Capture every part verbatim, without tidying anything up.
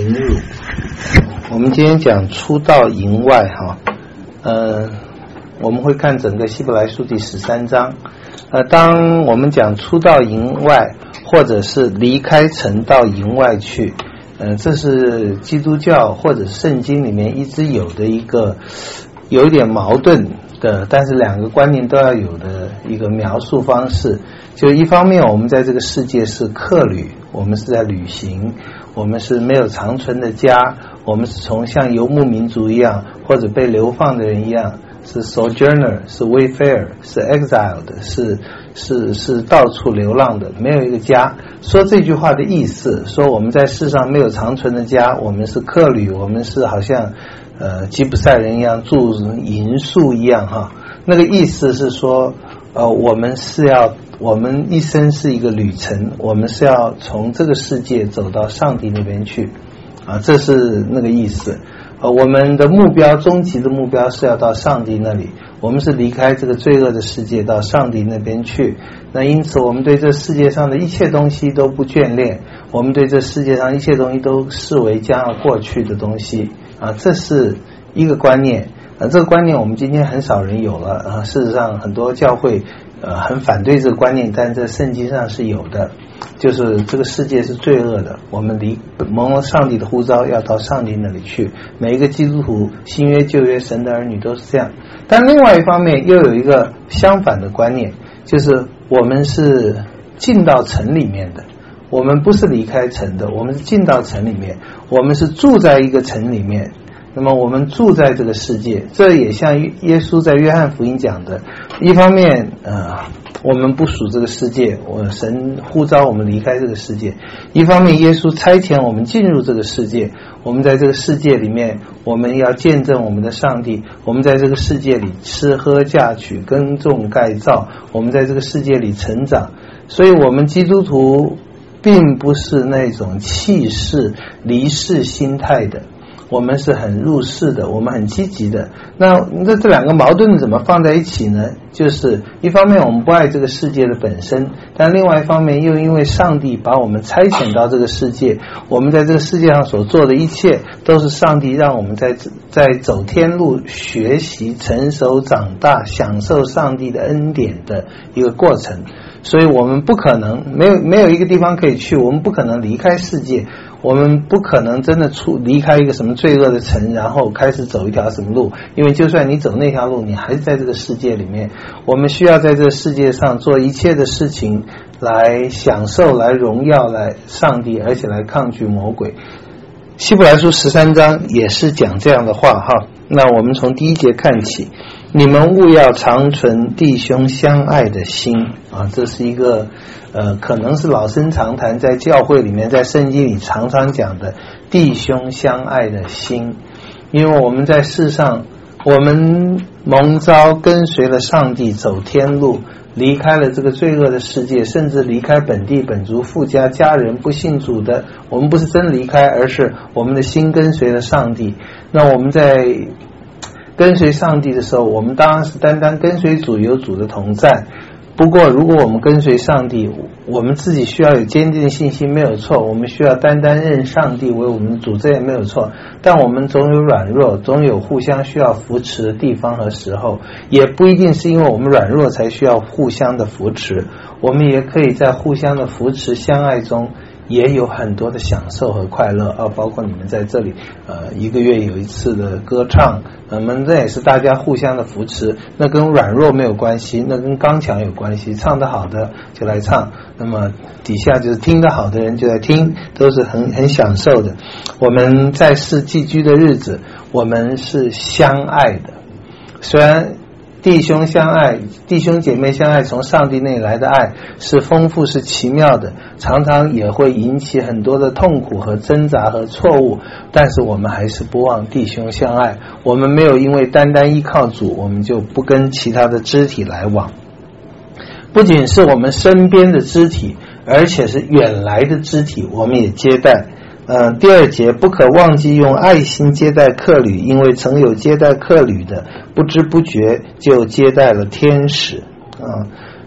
引入，我们今天讲出到营外哈，呃，我们会看整个希伯来书第十三章。呃，当我们讲出到营外，或者是离开城到营外去，呃，这是基督教或者圣经里面一直有的一个有一点矛盾的，但是两个观念都要有的一个描述方式。就一方面，我们在这个世界是客旅，我们是在旅行，我们是没有长存的家，我们是从像游牧民族一样，或者被流放的人一样，是 sojourner， 是 wayfarer， 是 exiled， 是是是到处流浪的，没有一个家。说这句话的意思，说我们在世上没有长存的家，我们是客旅，我们是好像呃吉普赛人一样住营宿一样哈。那个意思是说，呃，我们是要。我们一生是一个旅程，我们是要从这个世界走到上帝那边去啊，这是那个意思。呃，我们的目标，终极的目标是要到上帝那里，我们是离开这个罪恶的世界到上帝那边去。那因此我们对这世界上的一切东西都不眷恋，我们对这世界上一切东西都视为将要过去的东西啊，这是一个观念啊，这个观念我们今天很少人有了啊，事实上很多教会呃，很反对这个观念，但在圣经上是有的，就是这个世界是罪恶的，我们离蒙了上帝的呼召，要到上帝那里去。每一个基督徒，新约旧约神的儿女都是这样。但另外一方面又有一个相反的观念，就是我们是进到城里面的，我们不是离开城的，我们是进到城里面，我们是住在一个城里面。那么我们住在这个世界，这也像耶稣在约翰福音讲的，一方面呃，我们不属这个世界，我神呼召我们离开这个世界，一方面耶稣差遣我们进入这个世界，我们在这个世界里面，我们要见证我们的上帝，我们在这个世界里吃喝嫁娶耕种盖造，我们在这个世界里成长。所以我们基督徒并不是那种弃世离世心态的，我们是很入世的，我们很积极的。那这这两个矛盾怎么放在一起呢？就是一方面我们不爱这个世界的本身，但另外一方面又因为上帝把我们差遣到这个世界，我们在这个世界上所做的一切都是上帝让我们在在走天路学习成熟长大享受上帝的恩典的一个过程。所以我们不可能没有没有一个地方可以去，我们不可能离开世界，我们不可能真的出离开一个什么罪恶的城，然后开始走一条什么路，因为就算你走那条路，你还是在这个世界里面。我们需要在这个世界上做一切的事情来享受，来荣耀来上帝，而且来抗拒魔鬼。希伯来书十三章也是讲这样的话哈。那我们从第一节看起，你们务要常存弟兄相爱的心啊，这是一个呃，可能是老生常谈，在教会里面，在圣经里常常讲的弟兄相爱的心。因为我们在世上，我们蒙召跟随了上帝走天路，离开了这个罪恶的世界，甚至离开本地本族父家家人不信主的，我们不是真离开，而是我们的心跟随了上帝。那我们在跟随上帝的时候，我们当然是单单跟随主，有主的同在。不过如果我们跟随上帝，我们自己需要有坚定的信心，没有错，我们需要单单认上帝为我们的主，这也没有错。但我们总有软弱，总有互相需要扶持的地方和时候，也不一定是因为我们软弱才需要互相的扶持，我们也可以在互相的扶持相爱中也有很多的享受和快乐啊，包括你们在这里呃一个月有一次的歌唱，那么这也是大家互相的扶持，那跟软弱没有关系，那跟刚强有关系，唱得好的就来唱，那么底下就是听得好的人就来听，都是很很享受的。我们在世寄居的日子，我们是相爱的，虽然弟兄相爱，弟兄姐妹相爱，从上帝那里来的爱是丰富是奇妙的，常常也会引起很多的痛苦和挣扎和错误，但是我们还是不忘弟兄相爱。我们没有因为单单依靠主，我们就不跟其他的肢体来往，不仅是我们身边的肢体，而且是远来的肢体，我们也接待。呃，第二节，不可忘记用爱心接待客旅，因为曾有接待客旅的，不知不觉就接待了天使。啊、呃，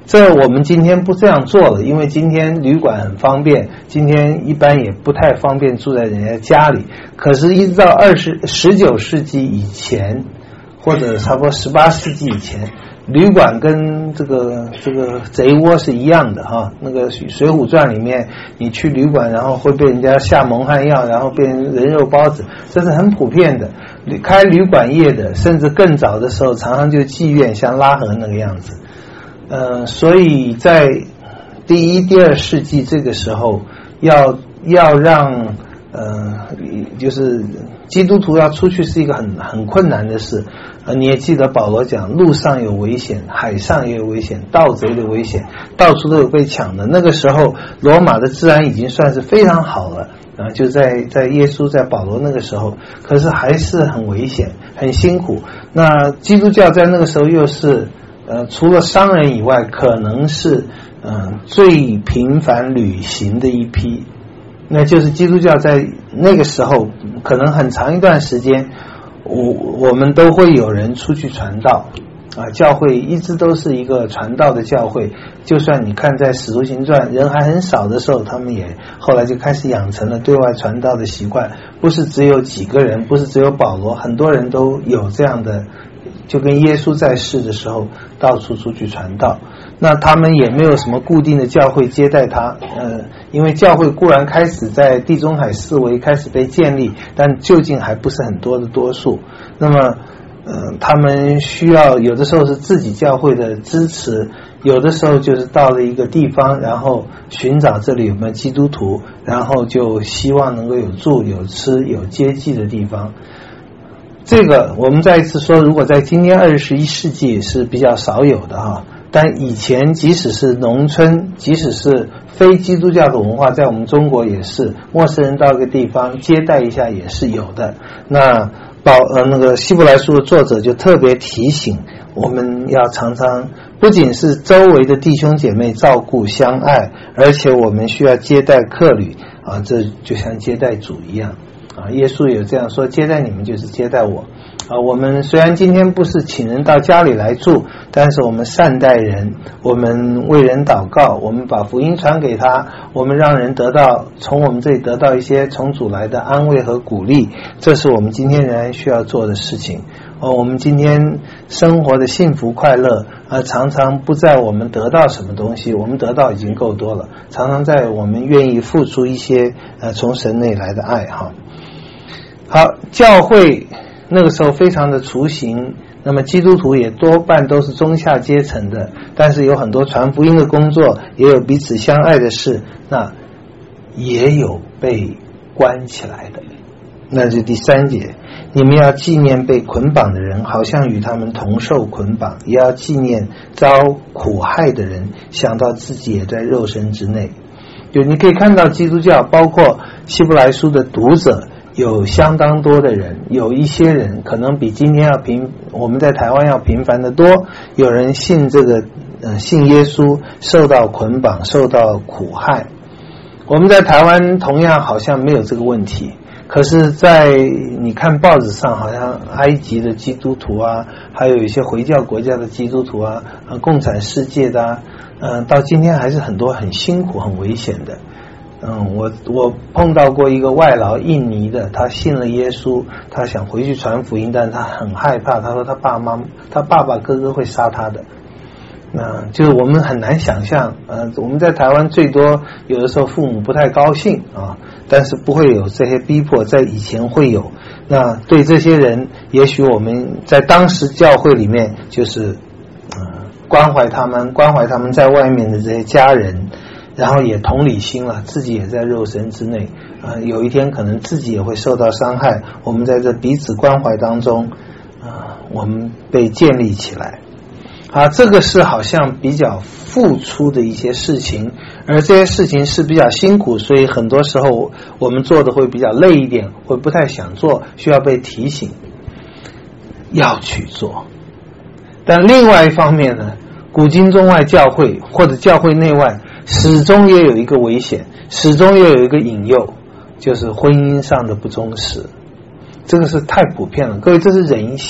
这我们今天不这样做了，因为今天旅馆很方便，今天一般也不太方便住在人家家里。可是，一直到二十十九世纪以前，或者差不多十八世纪以前，旅馆跟这个这个贼窝是一样的哈。那个《水浒传》里面，你去旅馆，然后会被人家下蒙汗药，然后变成人肉包子，这是很普遍的。开旅馆业的，甚至更早的时候，常常就妓院，像拉合那个样子。呃，所以在第一、第二世纪这个时候，要要让呃，就是基督徒要出去是一个很很困难的事。呃，你也记得保罗讲，路上有危险，海上也有危险，盗贼的危险，到处都有被抢的。那个时候，罗马的治安已经算是非常好了啊，就在在耶稣在保罗那个时候，可是还是很危险，很辛苦。那基督教在那个时候又是。呃，除了商人以外，可能是嗯、呃、最频繁旅行的一批，那就是基督教在那个时候，可能很长一段时间，我我们都会有人出去传道啊，教会一直都是一个传道的教会。就算你看在《使徒行传》人还很少的时候，他们也后来就开始养成了对外传道的习惯，不是只有几个人，不是只有保罗，很多人都有这样的。就跟耶稣在世的时候到处出去传道，那他们也没有什么固定的教会接待他，呃，因为教会固然开始在地中海四围开始被建立，但究竟还不是很多的多数。那么，呃，他们需要有的时候是自己教会的支持，有的时候就是到了一个地方，然后寻找这里有没有基督徒，然后就希望能够有住、有吃、有接济的地方。这个我们再一次说，如果在今天二十一世纪是比较少有的哈，但以前即使是农村，即使是非基督教的文化，在我们中国也是，陌生人到一个地方接待一下也是有的。那保呃那个希伯来书的作者就特别提醒我们要常常不仅是周围的弟兄姐妹照顾相爱，而且我们需要接待客旅啊，这就像接待主一样。啊，耶稣有这样说，接待你们就是接待我。啊，我们虽然今天不是请人到家里来住，但是我们善待人，我们为人祷告，我们把福音传给他，我们让人得到从我们这里得到一些从主来的安慰和鼓励，这是我们今天仍然需要做的事情。哦，我们今天生活的幸福快乐啊，常常不在我们得到什么东西，我们得到已经够多了，常常在我们愿意付出一些呃从神那里来的爱哈。好，教会那个时候非常的雏形，那么基督徒也多半都是中下阶层的，但是有很多传福音的工作，也有彼此相爱的事，那也有被关起来的。那是第三节，你们要纪念被捆绑的人，好像与他们同受捆绑，也要纪念遭苦害的人，想到自己也在肉身之内。就你可以看到基督教包括希伯来书的读者有相当多的人，有一些人可能比今天要频我们在台湾要频繁的多，有人信这个呃信耶稣，受到捆绑，受到苦害。我们在台湾同样好像没有这个问题，可是在你看报纸上，好像埃及的基督徒啊，还有一些回教国家的基督徒啊，呃共产世界的啊，呃到今天还是很多很辛苦很危险的。嗯，我我碰到过一个外劳，印尼的，他信了耶稣，他想回去传福音，但他很害怕，他说他爸妈他爸爸哥哥会杀他的。那就是我们很难想象，呃，我们在台湾最多有的时候父母不太高兴啊，但是不会有这些逼迫，在以前会有。那对这些人，也许我们在当时教会里面就是呃关怀他们，关怀他们在外面的这些家人。然后也同理心了，自己也在肉身之内，呃，有一天可能自己也会受到伤害。我们在这彼此关怀当中，呃，我们被建立起来。啊，这个是好像比较付出的一些事情，而这些事情是比较辛苦，所以很多时候我们做的会比较累一点，会不太想做，需要被提醒要去做。但另外一方面呢，古今中外教会或者教会内外始终也有一个危险，始终也有一个引诱，就是婚姻上的不忠实。这个是太普遍了，各位，这是人性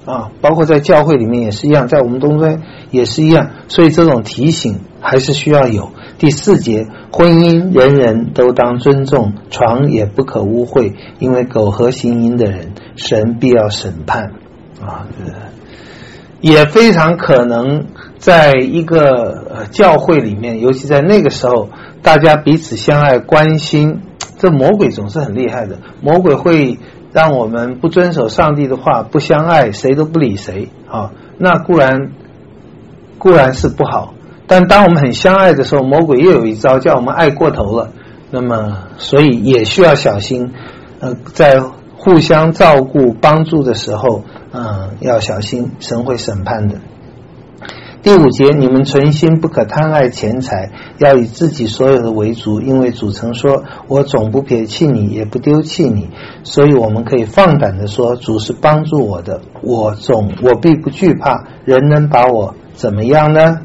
啊，包括在教会里面也是一样，在我们东村也是一样，所以这种提醒还是需要有。第四节，婚姻人人都当尊重，床也不可污秽，因为苟合行淫的人，神必要审判啊。也非常可能在一个呃教会里面，尤其在那个时候，大家彼此相爱关心，这魔鬼总是很厉害的，魔鬼会让我们不遵守上帝的话，不相爱，谁都不理谁啊，那固然固然是不好，但当我们很相爱的时候，魔鬼又有一招，叫我们爱过头了，那么所以也需要小心，呃，在互相照顾帮助的时候，嗯，要小心，神会审判的。第五节，你们存心不可贪爱钱财，要以自己所有的为足，因为主曾说，我总不撇弃你，也不丢弃你。所以我们可以放胆的说，主是帮助我的，我总我必不惧怕，人能把我怎么样呢？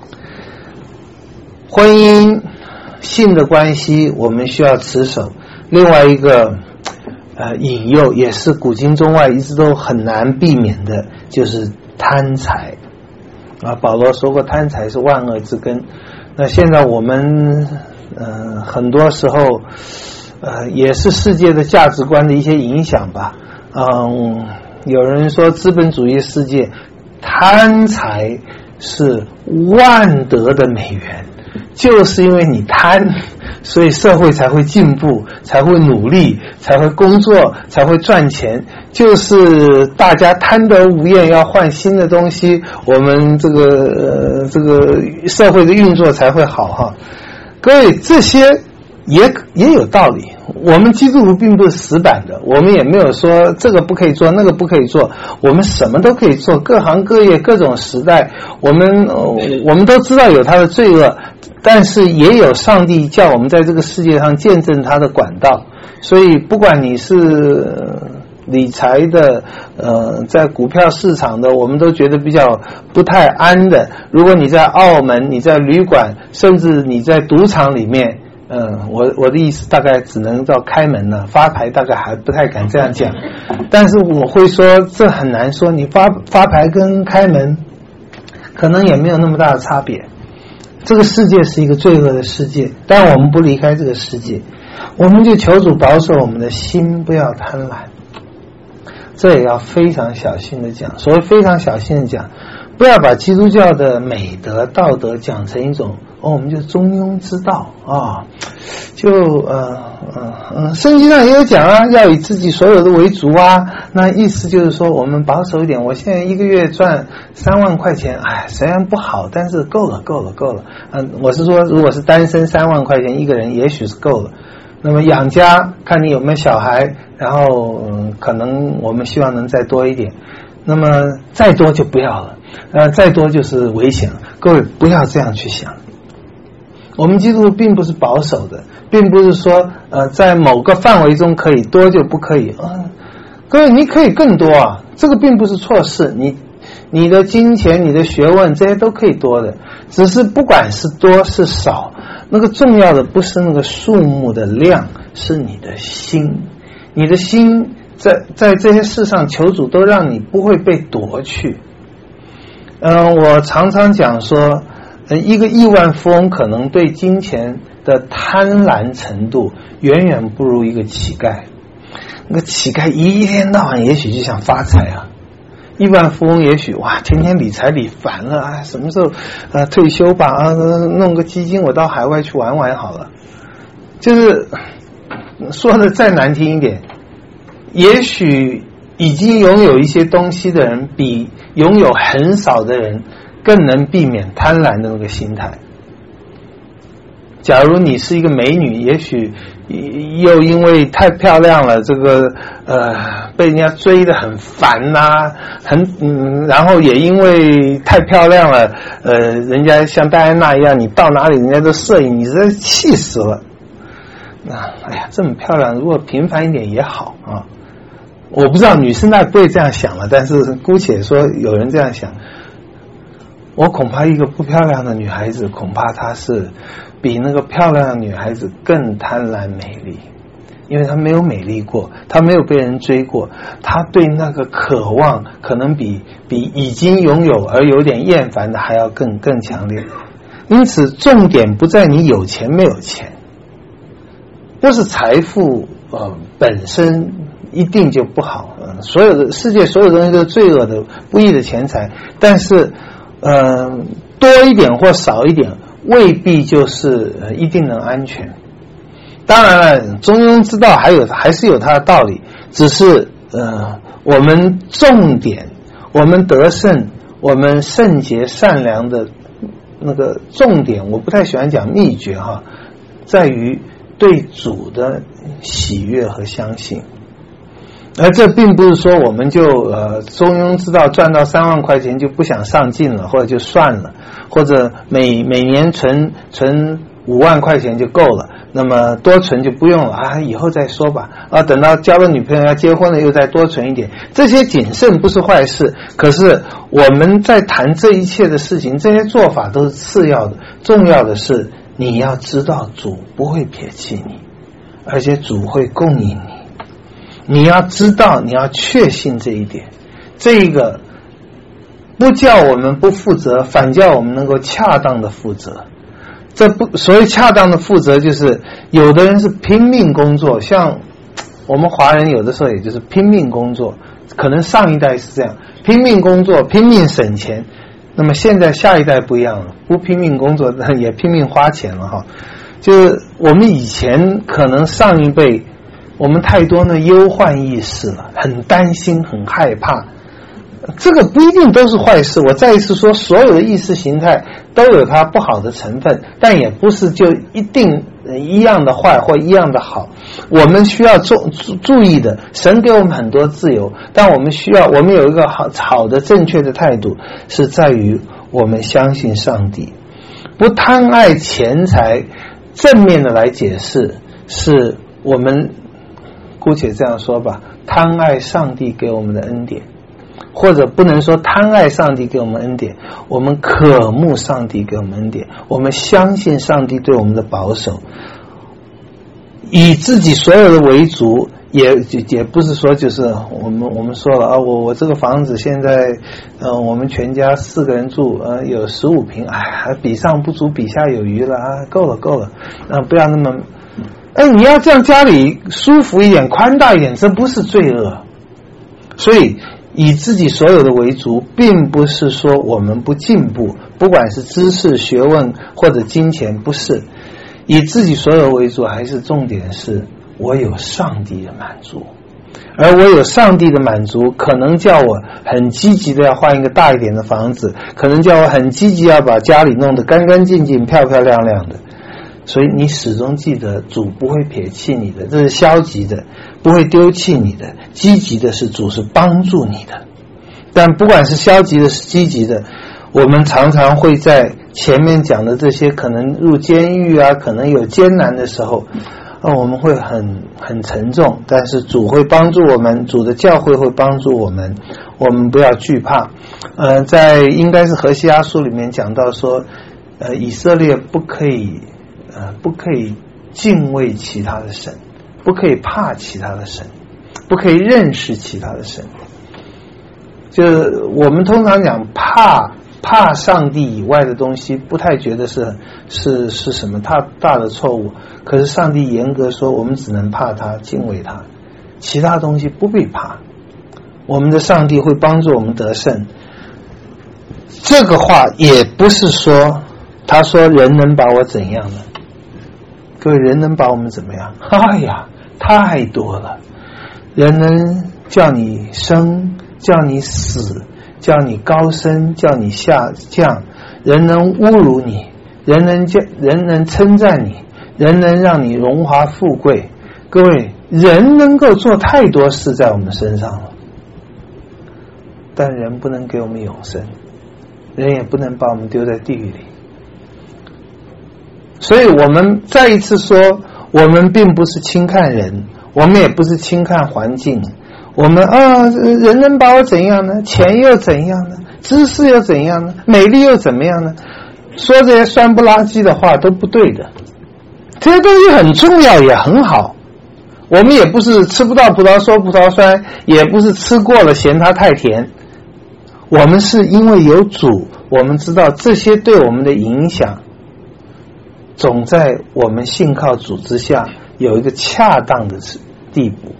婚姻性的关系我们需要持守，另外一个呃引诱也是古今中外一直都很难避免的，就是贪财啊。保罗说过，贪财是万恶之根。那现在我们呃很多时候呃也是世界的价值观的一些影响吧。嗯，有人说资本主义世界贪财是万得的美元，就是因为你贪，所以社会才会进步，才会努力，才会工作，才会赚钱，就是大家贪得无厌，要换新的东西，我们这个呃这个社会的运作才会好哈。各位，这些也也有道理，我们基督徒并不是死板的，我们也没有说这个不可以做那个不可以做，我们什么都可以做，各行各业各种时代，我们、呃、我们都知道有它的罪恶，但是也有上帝叫我们在这个世界上见证他的管道。所以不管你是理财的呃，在股票市场的，我们都觉得比较不太安的，如果你在澳门，你在旅馆，甚至你在赌场里面，嗯，我我的意思大概只能到开门了，发牌大概还不太敢这样讲，但是我会说这很难说，你发发牌跟开门可能也没有那么大的差别。这个世界是一个罪恶的世界，但我们不离开这个世界，我们就求主保守我们的心不要贪婪。这也要非常小心的讲，所谓非常小心的讲，不要把基督教的美德道德讲成一种哦，我们就中庸之道啊，就呃呃呃，圣经上也有讲啊，要以自己所有的为足啊。那意思就是说，我们保守一点。我现在一个月赚三万块钱，哎，虽然不好，但是够了，够了，够了。嗯、呃，我是说，如果是单身三万块钱一个人，也许是够了。那么养家，看你有没有小孩，然后、嗯、可能我们希望能再多一点。那么再多就不要了，呃，再多就是危险了。各位不要这样去想。我们基督徒并不是保守的，并不是说呃在某个范围中可以多就不可以啊、呃。各位，你可以更多啊，这个并不是错事。你你的金钱、你的学问这些都可以多的，只是不管是多是少，那个重要的不是那个数目的量，是你的心。你的心在在这些事上求主都让你不会被夺去。嗯、呃，我常常讲说，呃，一个亿万富翁可能对金钱的贪婪程度远远不如一个乞丐。那个乞丐一天到晚也许就想发财啊，亿万富翁也许哇天天理财理烦了啊，什么时候呃退休吧啊，弄个基金我到海外去玩玩好了。就是说的再难听一点，也许已经拥有一些东西的人比拥有很少的人更能避免贪婪的那个心态。假如你是一个美女，也许又因为太漂亮了，这个呃被人家追得很烦呐、啊，很嗯，然后也因为太漂亮了，呃，人家像戴安娜一样，你到哪里人家都摄影，你实在气死了。啊，哎呀，这么漂亮，如果平凡一点也好啊。我不知道女生大概不会这样想了，但是姑且说有人这样想。我恐怕一个不漂亮的女孩子，恐怕她是比那个漂亮的女孩子更贪婪美丽。 因为他没有美丽过，他没有被人追过，他对那个渴望可能比比已经拥有而有点厌烦的还要更更强烈。因此重点不在你有钱没有钱，不是财富呃本身一定就不好，呃、所有的世界所有东西都是罪恶的不义的钱财，但是呃多一点或少一点未必就是呃一定能安全。当然了，中庸之道还有还是有它的道理，只是呃我们重点，我们得胜，我们圣洁善良的那个重点，我不太喜欢讲秘诀哈，在于对主的喜悦和相信。而这并不是说我们就呃中庸之道赚到三万块钱就不想上进了，或者就算了，或者每每年存存五万块钱就够了，那么多存就不用了啊，以后再说吧啊，等到交了女朋友要结婚了又再多存一点。这些谨慎不是坏事，可是我们在谈这一切的事情，这些做法都是次要的，重要的是你要知道主不会撇弃你，而且主会供应你。你要知道，你要确信这一点，这个不叫我们不负责，反叫我们能够恰当的负责。这不，所谓恰当的负责，就是有的人是拼命工作，像我们华人有的时候也就是拼命工作，可能上一代是这样，拼命工作，拼命省钱。那么现在下一代不一样了，不拼命工作也拼命花钱了哈。就是我们以前可能上一辈，我们太多呢忧患意识了，很担心，很害怕。这个不一定都是坏事，我再一次说，所有的意识形态都有它不好的成分，但也不是就一定一样的坏或一样的好。我们需要注注意的，神给我们很多自由，但我们需要我们有一个好好的正确的态度，是在于我们相信上帝，不贪爱钱财。正面的来解释，是我们姑且这样说吧，贪爱上帝给我们的恩典，或者不能说贪爱上帝给我们恩典，我们渴慕上帝给我们恩典，我们相信上帝对我们的保守，以自己所有的为主，也也不是说就是我们我们说了啊，我我这个房子现在呃我们全家四个人住，呃有十五平，哎比上不足比下有余了啊，够了够了，啊、呃、不要那么，哎你要这样家里舒服一点宽大一点，这不是罪恶。所以以自己所有的为主，并不是说我们不进步，不管是知识学问或者金钱，不是以自己所有为主，还是重点是我有上帝的满足，而我有上帝的满足，可能叫我很积极的要换一个大一点的房子，可能叫我很积极要把家里弄得干干净净漂漂亮亮的。所以你始终记得，主不会撇弃你的，这是消极的，不会丢弃你的。积极的是主是帮助你的。但不管是消极的是积极的，我们常常会在前面讲的这些可能入监狱啊，可能有艰难的时候，呃、我们会很很沉重，但是主会帮助我们，主的教会会帮助我们，我们不要惧怕。呃，在应该是何西阿书里面讲到说，呃，以色列不可以呃不可以敬畏其他的神，不可以怕其他的神，不可以认识其他的神。就是我们通常讲怕怕上帝以外的东西，不太觉得是是是什么大大的错误。可是上帝严格说，我们只能怕他，敬畏他，其他东西不必怕。我们的上帝会帮助我们得胜。这个话也不是说他说人能把我怎样呢？各位，人能把我们怎么样？哎呀，太多了。人能叫你生，叫你死，叫你高升，叫你下降，人能侮辱你，人能叫人能称赞你，人能让你荣华富贵。各位，人能够做太多事在我们身上了，但人不能给我们永生，人也不能把我们丢在地狱里。所以我们再一次说，我们并不是轻看人，我们也不是轻看环境。我们啊，人能把我怎样呢？钱又怎样呢？知识又怎样呢？美丽又怎么样呢？说这些酸不拉几的话都不对的，这些东西很重要也很好。 我们也不是吃不到葡萄说葡萄酸，也不是吃过了嫌它太甜。我们是因为有主，我们知道这些对我们的影响，总在我们信靠主之下有一个恰当的地步。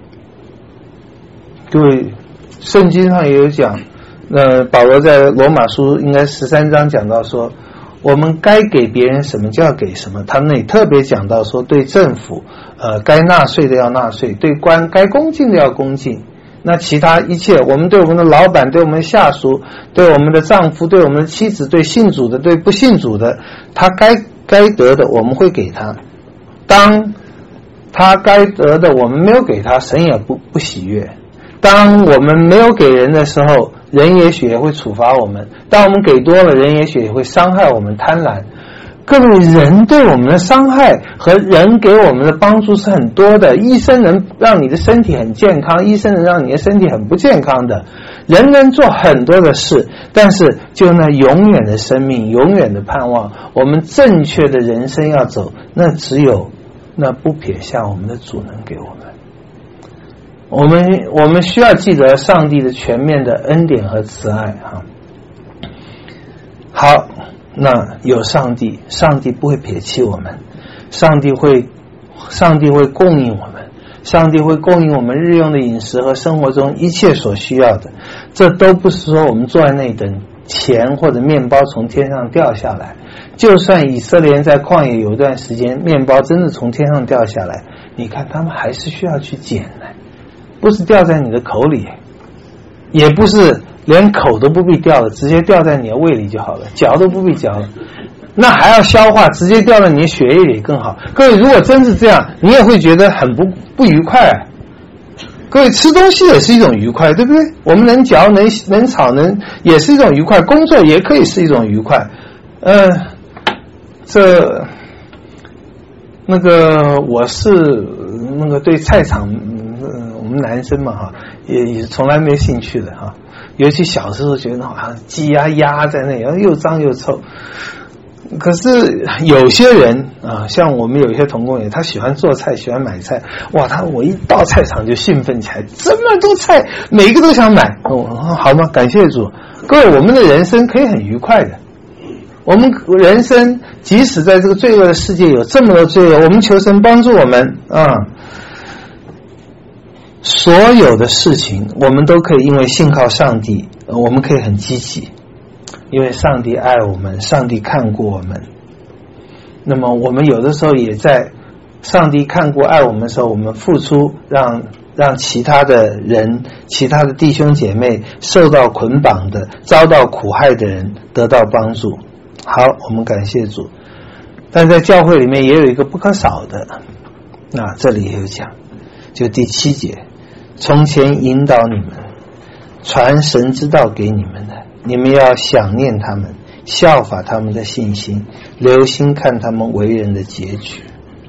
各位，圣经上也有讲，呃，保罗在罗马书应该十三章讲到说，我们该给别人什么就要给什么。他那里特别讲到说，对政府，呃，该纳税的要纳税，对官该恭敬的要恭敬。那其他一切，我们对我们的老板，对我们的下属，对我们的丈夫，对我们的妻子，对信主的，对不信主的，他该该得的我们会给他。当他该得的我们没有给他，神也不不喜悦。当我们没有给人的时候，人也许也会处罚我们；当我们给多了，人也许也会伤害我们贪婪。各位，人对我们的伤害和人给我们的帮助是很多的。医生能让你的身体很健康，医生能让你的身体很不健康的。人能做很多的事，但是就那永远的生命，永远的盼望，我们正确的人生要走，那只有那不撇下我们的主能给我们。我们我们需要记得上帝的全面的恩典和慈爱哈。好，那有上帝，上帝不会撇弃我们，上帝会上帝会供应我们，上帝会供应我们日用的饮食和生活中一切所需要的。这都不是说我们坐在那里等钱或者面包从天上掉下来。就算以色列人在旷野有一段时间面包真的从天上掉下来，你看他们还是需要去捡来，不是掉在你的口里，也不是连口都不必掉了，直接掉在你的胃里就好了，嚼都不必嚼了，那还要消化，直接掉到你的血液里更好。各位，如果真是这样，你也会觉得很不不愉快啊。各位，吃东西也是一种愉快，对不对？我们能嚼能能炒能也是一种愉快，工作也可以是一种愉快。呃这那个我是那个对菜场，呃、我们男生嘛哈，也也从来没兴趣的哈。尤其小时候觉得好像鸡啊鸭在那里又脏又臭。可是有些人啊，像我们有一些同工也，他喜欢做菜，喜欢买菜。哇，他我一到菜场就兴奋起来，这么多菜，每一个都想买。哦，好吗？感谢主。各位，我们的人生可以很愉快的。我们人生即使在这个罪恶的世界有这么多罪恶，我们求神帮助我们啊。所有的事情我们都可以因为信靠上帝，我们可以很积极，因为上帝爱我们，上帝看过我们。那么我们有的时候也在上帝看过爱我们的时候，我们付出，让让其他的人，其他的弟兄姐妹受到捆绑的，遭到苦害的人得到帮助。好，我们感谢主。但在教会里面也有一个不可少的，那这里也有讲，就第七节，从前引导你们传神之道给你们的，你们要想念他们，效法他们的信心，留心看他们为人的结局。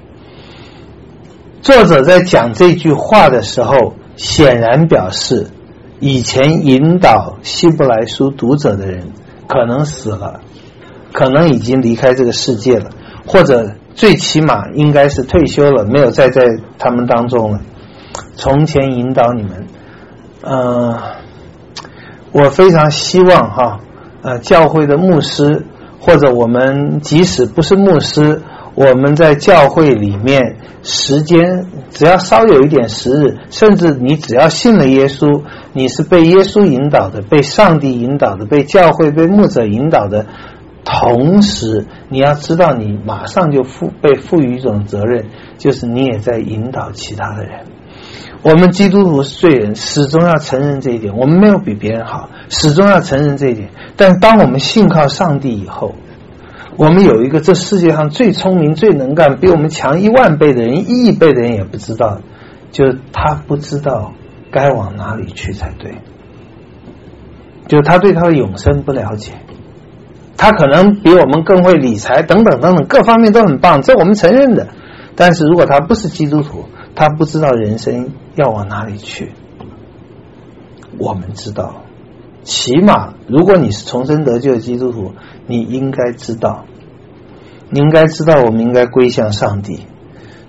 作者在讲这句话的时候，显然表示以前引导希伯来书读者的人可能死了，可能已经离开这个世界了，或者最起码应该是退休了，没有再在他们当中了。从前引导你们，呃，我非常希望哈，呃，教会的牧师，或者我们即使不是牧师，我们在教会里面时间只要稍有一点时日，甚至你只要信了耶稣，你是被耶稣引导的，被上帝引导的，被教会被牧者引导的，同时你要知道你马上就赋被赋予一种责任，就是你也在引导其他的人。我们基督徒是罪人，始终要承认这一点，我们没有比别人好，始终要承认这一点。但当我们信靠上帝以后，我们有一个这世界上最聪明最能干比我们强一万倍的人，一亿倍的人也不知道，就是他不知道该往哪里去才对，就是他对他的永生不了解，他可能比我们更会理财等等等等，各方面都很棒，这我们承认的。但是如果他不是基督徒，他不知道人生要往哪里去。我们知道，起码如果你是重生得救的基督徒，你应该知道，你应该知道我们应该归向上帝。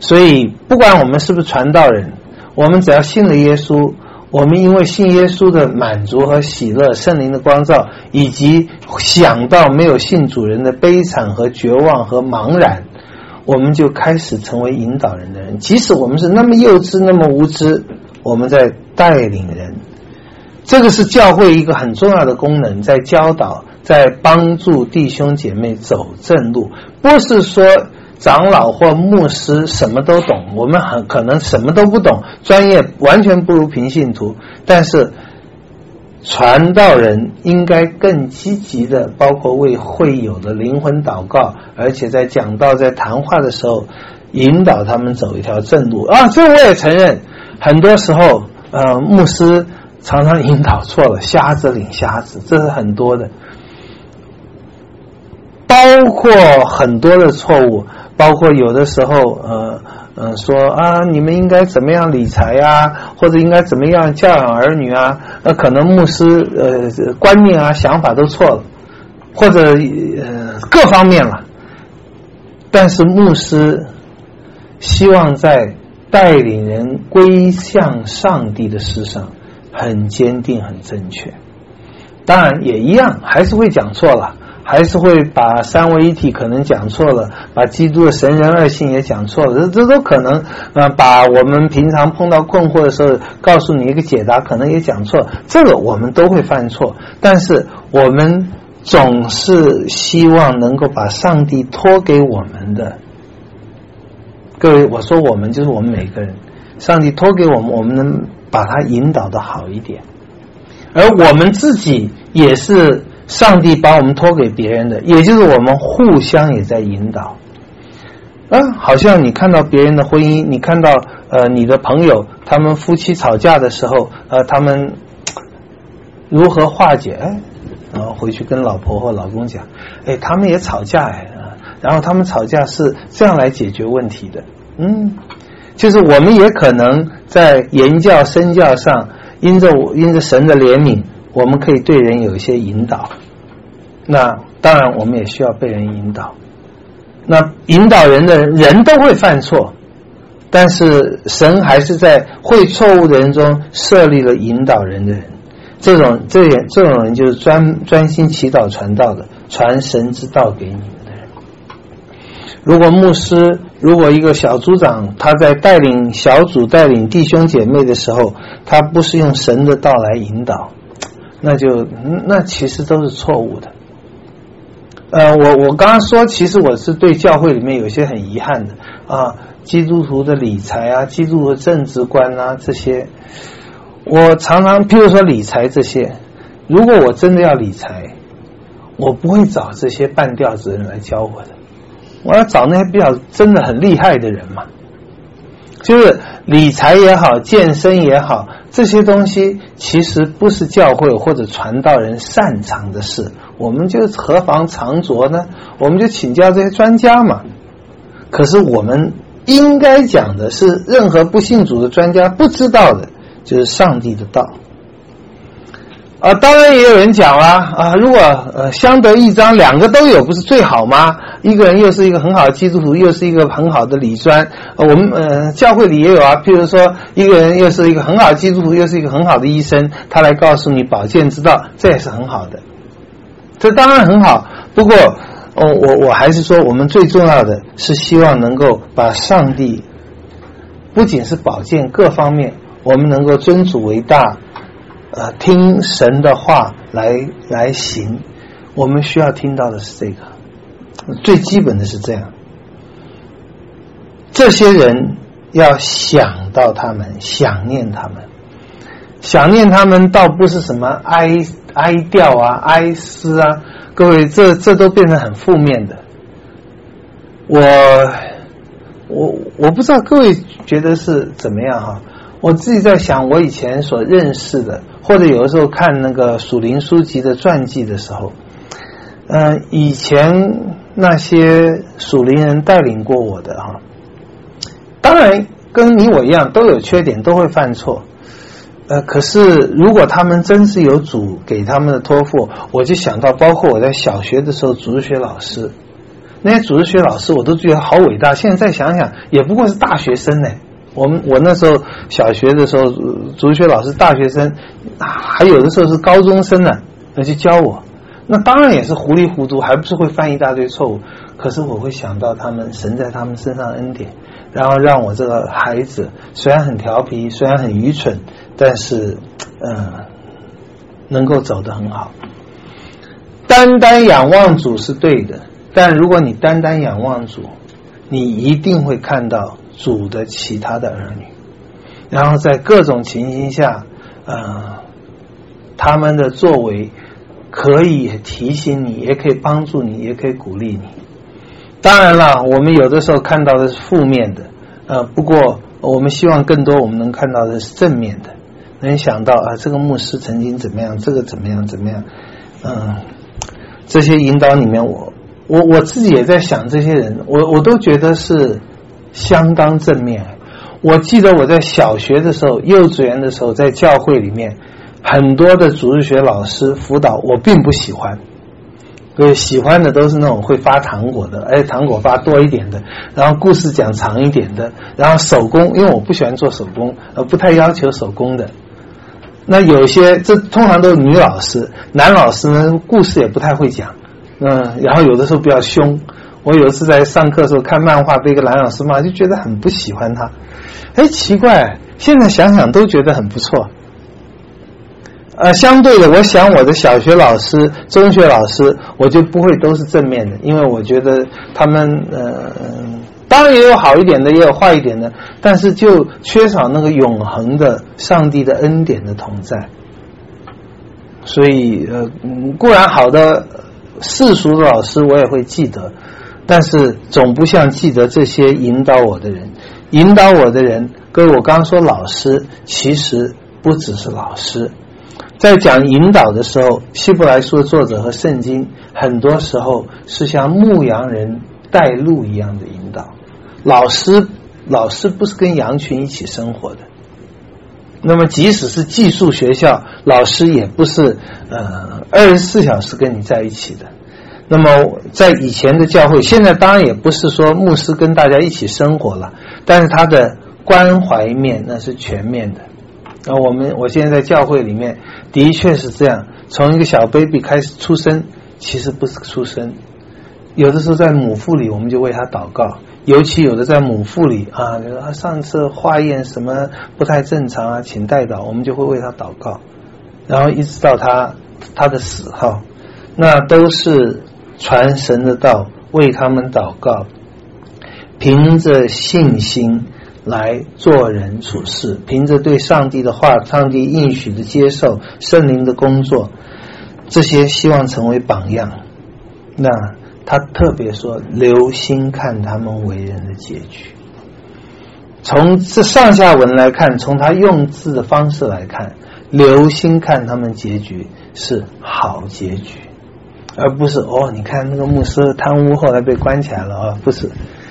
所以不管我们是不是传道人，我们只要信了耶稣，我们因为信耶稣的满足和喜乐，圣灵的光照，以及想到没有信主人的悲惨和绝望和茫然，我们就开始成为引导人的人。即使我们是那么幼稚那么无知，我们在带领人。这个是教会一个很重要的功能，在教导，在帮助弟兄姐妹走正路。不是说长老或牧师什么都懂，我们很可能什么都不懂，专业完全不如平信徒，但是传道人应该更积极的，包括为会友的灵魂祷告，而且在讲道在谈话的时候引导他们走一条正路啊。这我也承认，很多时候呃，牧师常常引导错了，瞎子领瞎子，这是很多的，包括很多的错误，包括有的时候呃呃说啊，你们应该怎么样理财啊，或者应该怎么样教养儿女啊，那可能牧师呃观念啊想法都错了，或者呃各方面了。但是牧师希望在带领人归向上帝的事上很坚定很正确，当然也一样还是会讲错了，还是会把三位一体可能讲错了，把基督的神人二性也讲错了，这这都可能呃，把我们平常碰到困惑的时候告诉你一个解答可能也讲错，这个我们都会犯错，但是我们总是希望能够把上帝托给我们的，各位我说我们就是我们每个人，上帝托给我们，我们能把它引导的好一点，而我们自己也是上帝把我们托给别人的，也就是我们互相也在引导。啊，好像你看到别人的婚姻，你看到呃你的朋友他们夫妻吵架的时候，呃他们如何化解？哎，然后回去跟老婆或老公讲，哎，他们也吵架哎，然后他们吵架是这样来解决问题的。嗯，就是我们也可能在言教身教上，因着因着神的怜悯，我们可以对人有一些引导，那当然我们也需要被人引导。那引导人的人都会犯错，但是神还是在会错误的人中设立了引导人的人，这种这这种人就是专专心祈祷传道的，传神之道给你们的人。如果牧师，如果一个小组长，他在带领小组带领弟兄姐妹的时候，他不是用神的道来引导，那就那其实都是错误的。呃，我我刚刚说，其实我是对教会里面有些很遗憾的啊，基督徒的理财啊，基督徒的政治观啊这些，我常常譬如说理财这些，如果我真的要理财，我不会找这些半吊子人来教我的，我要找那些比较真的很厉害的人嘛。就是理财也好，健身也好，这些东西其实不是教会或者传道人擅长的事，我们就何妨常着呢？我们就请教这些专家嘛。可是我们应该讲的是，任何不信主的专家不知道的，就是上帝的道。啊，当然也有人讲啦，啊，如果呃相得益彰，两个都有，不是最好吗？一个人又是一个很好的基督徒，又是一个很好的理专，呃、我们呃教会里也有啊，譬如说一个人又是一个很好的基督徒，又是一个很好的医生，他来告诉你保健之道，这也是很好的，这当然很好。不过，哦，我我还是说，我们最重要的是希望能够把上帝，不仅是保健各方面，我们能够尊主为大。呃，听神的话来来行，我们需要听到的是这个，最基本的是这样。这些人要想到他们，想念他们，想念他们倒不是什么哀哀悼啊、哀思啊，各位，这这都变成很负面的。我我我不知道各位觉得是怎么样哈？我自己在想，我以前所认识的，或者有的时候看那个属灵书籍的传记的时候，嗯、呃，以前那些属灵人带领过我的哈，当然跟你我一样都有缺点，都会犯错。呃，可是如果他们真是有主给他们的托付，我就想到，包括我在小学的时候，主日学老师， 那些组织学老师我都觉得好伟大，现在再想想也不过是大学生呢。我们我那时候小学的时候，组织学老师大学生，还有的时候是高中生呢，那就教我。那当然也是糊里糊涂，还不是会犯一大堆错误。可是我会想到他们神在他们身上的恩典，然后让我这个孩子虽然很调皮，虽然很愚蠢，但是呃能够走得很好。单单仰望主是对的，但如果你单单仰望主，你一定会看到主的其他的儿女，然后在各种情形下呃他们的作为可以提醒你，也可以帮助你，也可以鼓励你。当然了，我们有的时候看到的是负面的，呃，不过我们希望更多我们能看到的是正面的，能想到啊，这个牧师曾经怎么样，这个怎么样怎么样，嗯，这些引导里面我，我我我自己也在想，这些人，我我都觉得是相当正面。我记得我在小学的时候、幼稚园的时候，在教会里面，很多的主日学老师辅导，我并不喜欢。对，喜欢的都是那种会发糖果的，而且糖果发多一点的，然后故事讲长一点的，然后手工，因为我不喜欢做手工，呃，不太要求手工的。那有些这通常都是女老师，男老师呢故事也不太会讲，嗯，然后有的时候比较凶。我有一次在上课的时候看漫画被一个男老师骂，就觉得很不喜欢他。哎，奇怪，现在想想都觉得很不错。呃，相对的，我想我的小学老师、中学老师，我就不会都是正面的，因为我觉得他们呃，当然也有好一点的，也有坏一点的，但是就缺少那个永恒的上帝的恩典的同在。所以呃，固然好的世俗的老师我也会记得，但是总不像记得这些引导我的人。引导我的人，各位，我刚刚说老师，其实不只是老师。在讲引导的时候，希伯来书的作者和圣经很多时候是像牧羊人带路一样的引导。老师老师不是跟羊群一起生活的，那么即使是寄宿学校，老师也不是呃二十四小时跟你在一起的。那么在以前的教会，现在当然也不是说牧师跟大家一起生活了，但是他的关怀面那是全面的。然后我们我现在在教会里面的确是这样，从一个小 baby 开始出生，其实不是出生，有的时候在母腹里我们就为他祷告，尤其有的在母腹里啊，比如他上次化验什么不太正常啊，请代祷，我们就会为他祷告，然后一直到他他的死哈，那都是传神的道，为他们祷告，凭着信心来做人处事，凭着对上帝的话、上帝应许的接受、圣灵的工作，这些希望成为榜样。那他特别说留心看他们为人的结局。从这上下文来看，从他用字的方式来看，留心看他们结局是好结局，而不是哦，你看那个牧师贪污后来被关起来了啊、哦，不是。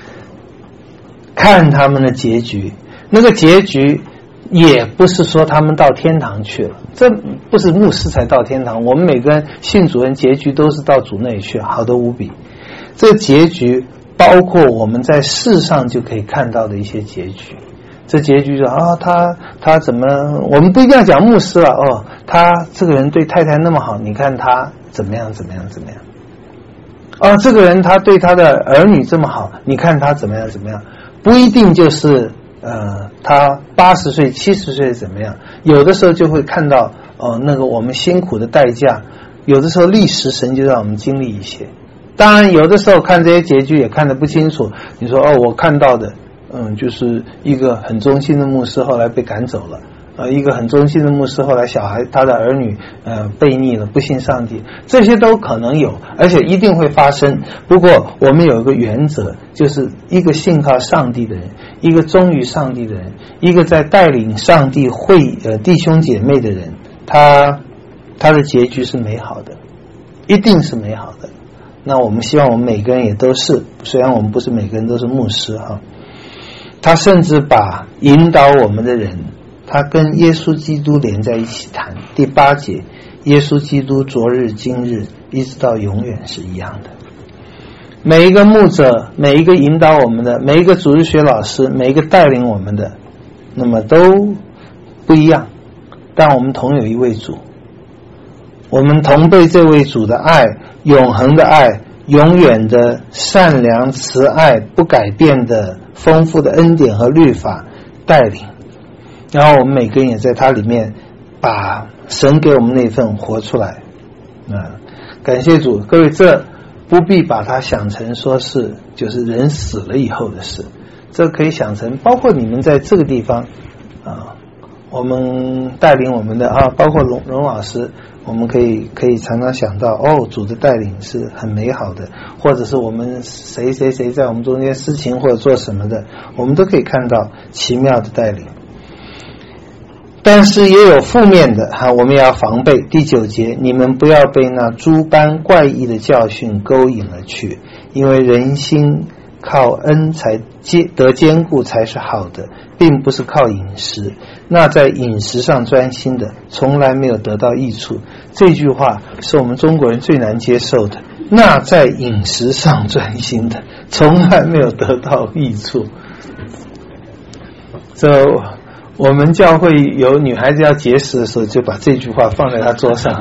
看他们的结局，那个结局也不是说他们到天堂去了，这不是牧师才到天堂，我们每个人信主人结局都是到主那里去，好得无比。这结局包括我们在世上就可以看到的一些结局。这结局说啊，他他怎么，我们不一定要讲牧师了哦，他这个人对太太那么好，你看他怎么样怎么样怎么样。哦，这个人他对他的儿女这么好，你看他怎么样怎么样。不一定就是呃，他八十岁、七十岁怎么样？有的时候就会看到哦、呃，那个我们辛苦的代价。有的时候历史神就让我们经历一些。当然，有的时候看这些结局也看得不清楚。你说哦，我看到的，嗯，就是一个很忠心的牧师后来被赶走了。呃，一个很忠心的牧师后来小孩他的儿女呃悖逆了，不信上帝，这些都可能有，而且一定会发生。不过我们有一个原则，就是一个信靠上帝的人，一个忠于上帝的人，一个在带领上帝会呃弟兄姐妹的人，他他的结局是美好的，一定是美好的。那我们希望我们每个人也都是，虽然我们不是每个人都是牧师哈，他甚至把引导我们的人，他跟耶稣基督连在一起谈。第八节，耶稣基督昨日今日一直到永远是一样的。 每一个牧者，每一个引导我们的，每一个主日学老师，每一个带领我们的，那么都不一样，但我们同有一位主，我们同被这位主的爱，永恒的爱，永远的善良慈爱，不改变的丰富的恩典和律法带领，然后我们每个人也在他里面把神给我们那份活出来啊！感谢主，各位，这不必把它想成说是就是人死了以后的事，这可以想成包括你们在这个地方啊，我们带领我们的啊，包括龙龙老师，我们可以可以常常想到哦，主的带领是很美好的，或者是我们谁谁谁在我们中间施情或者做什么的，我们都可以看到奇妙的带领。但是也有负面的哈，我们也要防备。第九节，你们不要被那诸般怪异的教训勾引了去，因为人心靠恩才得坚固才是好的，并不是靠饮食。那在饮食上专心的，从来没有得到益处。这句话是我们中国人最难接受的。那在饮食上专心的，从来没有得到益处。这我们教会有女孩子要节食的时候，就把这句话放在她桌上。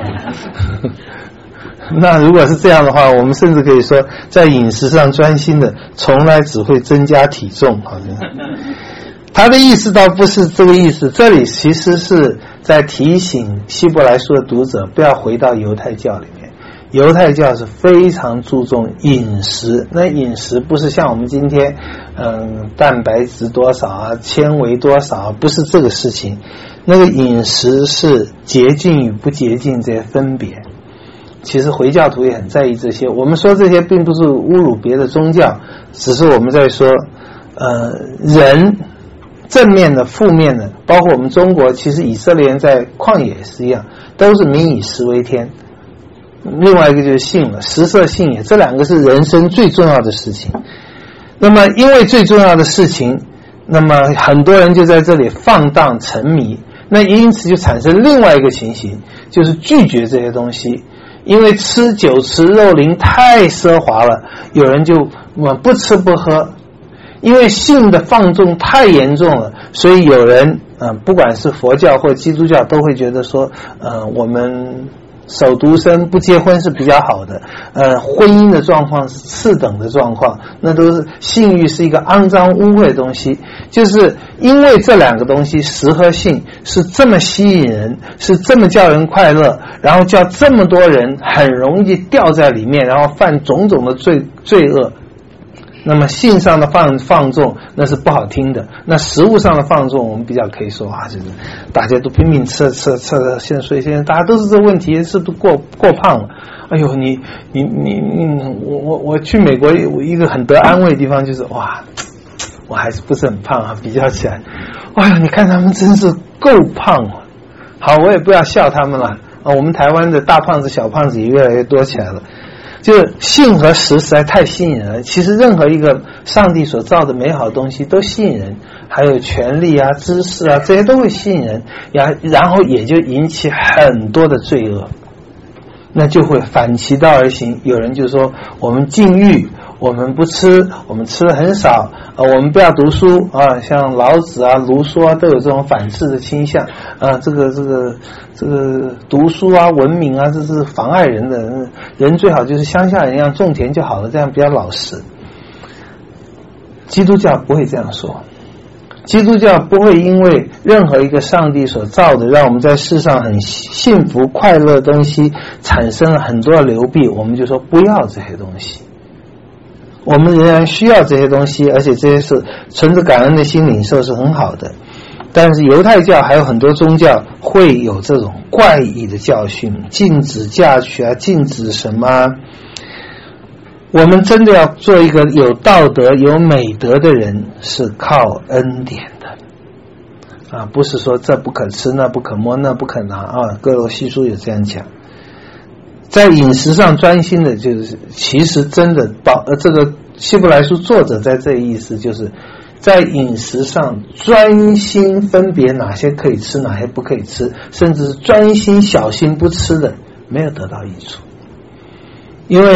那如果是这样的话，我们甚至可以说，在饮食上专心的，从来只会增加体重。好像他的意思倒不是这个意思，这里其实是在提醒希伯来书的读者不要回到犹太教里面。犹太教是非常注重饮食，那饮食不是像我们今天嗯，蛋白质多少啊，纤维多少啊，不是这个事情。那个饮食是洁净与不洁净这些分别。其实回教徒也很在意这些，我们说这些并不是侮辱别的宗教，只是我们在说呃，人正面的负面的，包括我们中国，其实以色列人在旷野也是一样，都是民以食为天。另外一个就是信了，食色性也，这两个是人生最重要的事情。那么因为最重要的事情，那么很多人就在这里放荡沉迷，那因此就产生另外一个情形，就是拒绝这些东西。因为吃酒池肉林太奢华了，有人就不吃不喝。因为性的放纵太严重了，所以有人呃，不管是佛教或基督教都会觉得说呃，我们守独身不结婚是比较好的，呃，婚姻的状况是次等的状况，那都是性欲是一个肮脏污秽的东西。就是因为这两个东西，食和性是这么吸引人，是这么叫人快乐，然后叫这么多人很容易掉在里面，然后犯种种的罪罪恶。那么性上的放放纵那是不好听的，那食物上的放纵我们比较可以说啊，就是大家都拼命吃吃吃，现在所以现在大家都是这个问题，是都过过胖了。哎呦，你你你你，我我我去美国一个很得安慰的地方就是哇，我还是不是很胖啊，比较起来，哎呦，你看他们真是够胖了。好，我也不要笑他们了啊，我们台湾的大胖子小胖子也越来越多起来了。就是性和食实在太吸引人了，其实任何一个上帝所造的美好的东西都吸引人，还有权力啊、知识啊，这些都会吸引人，然后也就引起很多的罪恶，那就会反其道而行。有人就说我们禁欲，我们不吃，我们吃的很少，呃，我们不要读书啊，像老子啊、卢梭啊都有这种反制的倾向啊，这个这个这个读书啊、文明啊，这是妨碍人的，人最好就是乡下人一样种田就好了，这样比较老实。基督教不会这样说，基督教不会因为任何一个上帝所造的让我们在世上很幸福快乐的东西产生了很多的流弊，我们就说不要这些东西。我们仍然需要这些东西，而且这些是存着感恩的心领受是很好的。但是犹太教还有很多宗教会有这种怪异的教训，禁止嫁娶啊，禁止什么。我们真的要做一个有道德有美德的人，是靠恩典的啊，不是说这不可吃那不可摸那不可拿啊，各罗西书也这样讲。在饮食上专心的，就是其实真的保呃，这个希伯来书作者在这意思就是在饮食上专心分别哪些可以吃哪些不可以吃，甚至是专心小心不吃的，没有得到益处。因为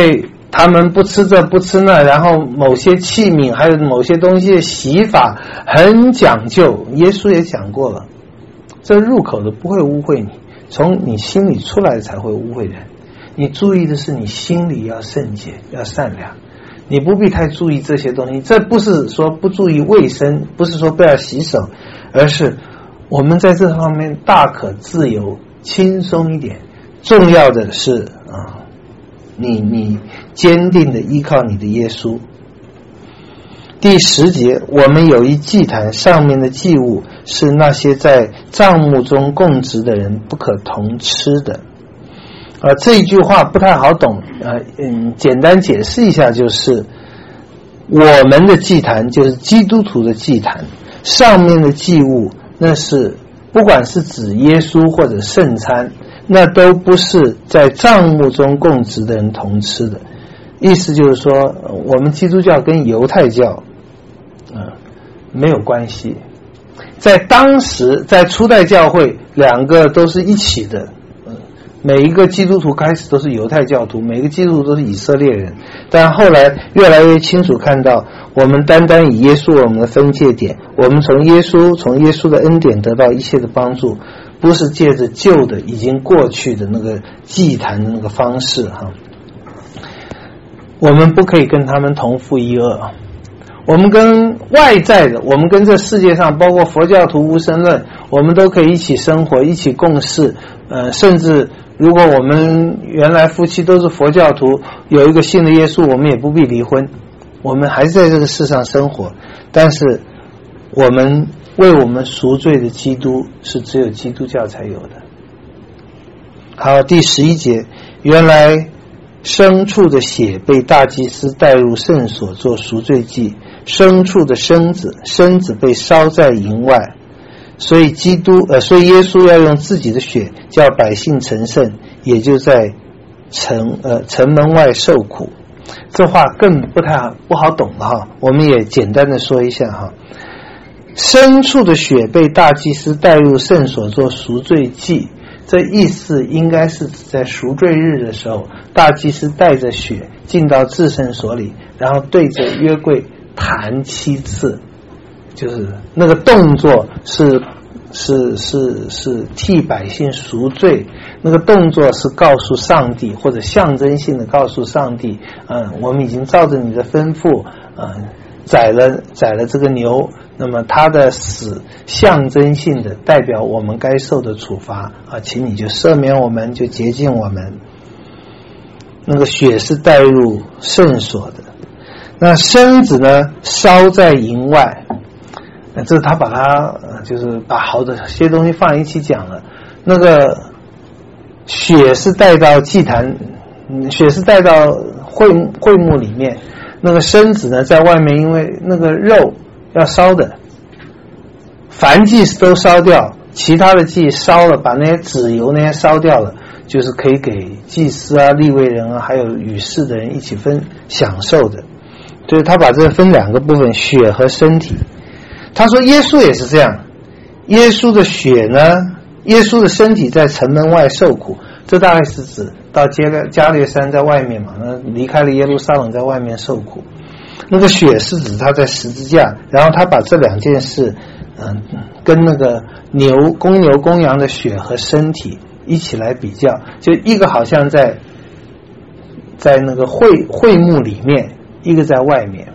他们不吃这不吃那，然后某些器皿还有某些东西的洗法很讲究，耶稣也讲过了，这入口的不会污秽你，从你心里出来的才会污秽人。你注意的是你心里要圣洁要善良，你不必太注意这些东西。这不是说不注意卫生，不是说不要洗手，而是我们在这方面大可自由轻松一点。重要的是啊，你你坚定的依靠你的耶稣。第十节，我们有一祭坛，上面的祭物是那些在帐幕中供职的人不可同吃的。呃，这一句话不太好懂，呃，嗯，简单解释一下，就是我们的祭坛就是基督徒的祭坛，上面的祭物那是不管是指耶稣或者圣餐，那都不是在帐幕中供职的人同吃的。意思就是说，我们基督教跟犹太教呃没有关系。在当时在初代教会，两个都是一起的，每一个基督徒开始都是犹太教徒，每个基督徒都是以色列人，但后来越来越清楚看到，我们单单以耶稣为我们的分界点，我们从耶稣从耶稣的恩典得到一切的帮助，不是借着旧的已经过去的那个祭坛的那个方式哈。我们不可以跟他们同负一恶，我们跟外在的，我们跟这世界上包括佛教徒无神论，我们都可以一起生活，一起共事，呃，甚至如果我们原来夫妻都是佛教徒，有一个信的耶稣，我们也不必离婚，我们还是在这个世上生活。但是我们为我们赎罪的基督是只有基督教才有的。好，第十一节，原来牲畜的血被大祭司带入圣所做赎罪祭，牲畜的身子身子被烧在营外，所以基督呃，所以耶稣要用自己的血叫百姓成圣，也就在城呃城门外受苦。这话更不太不好懂了哈，我们也简单的说一下哈。牲畜的血被大祭司带入圣所做赎罪祭，这意思应该是指在赎罪日的时候，大祭司带着血进到至圣所里，然后对着约柜弹七次，就是那个动作是是是是替百姓赎罪，那个动作是告诉上帝，或者象征性的告诉上帝，嗯，我们已经照着你的吩咐，嗯，宰了宰了这个牛，那么他的死象征性的代表我们该受的处罚啊，请你就赦免我们，就洁净我们。那个血是带入圣所的，那身子呢烧在营外，那这是他把它就是把好的些东西放一起讲了。那个血是带到祭坛，血是带到会会幕里面，那个身子呢在外面，因为那个肉要烧的，凡祭都烧掉，其他的祭烧了，把那些脂油那些烧掉了，就是可以给祭司啊、利未人啊，还有与世的人一起分享受的。所以他把这分两个部分，血和身体。他说耶稣也是这样，耶稣的血呢，耶稣的身体在城门外受苦，这大概是指到加略山在外面嘛，那离开了耶路撒冷在外面受苦。那个血是指他在十字架，然后他把这两件事嗯，跟那个牛公牛公羊的血和身体一起来比较，就一个好像在在那个会会幕里面，一个在外面。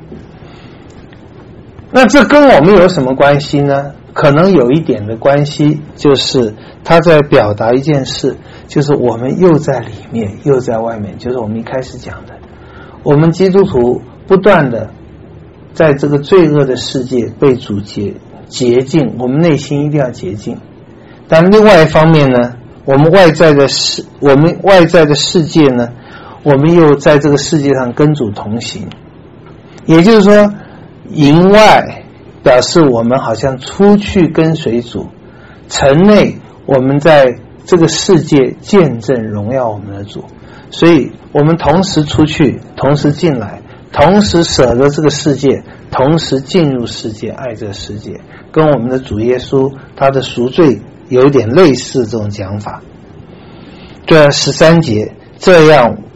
那这跟我们有什么关系呢？可能有一点的关系，就是他在表达一件事，就是我们又在里面又在外面，就是我们一开始讲的，我们基督徒不断的在这个罪恶的世界被主洁洁净，我们内心一定要洁净。但另外一方面呢，我们外在的世我们外在的世界呢，我们又在这个世界上跟主同行。也就是说，营外表示我们好像出去跟随主，城内我们在这个世界见证荣耀我们的主。所以我们同时出去，同时进来，同时舍得这个世界，同时进入世界，爱这个世界，跟我们的主耶稣他的赎罪有点类似这种讲法。对，十三节，这样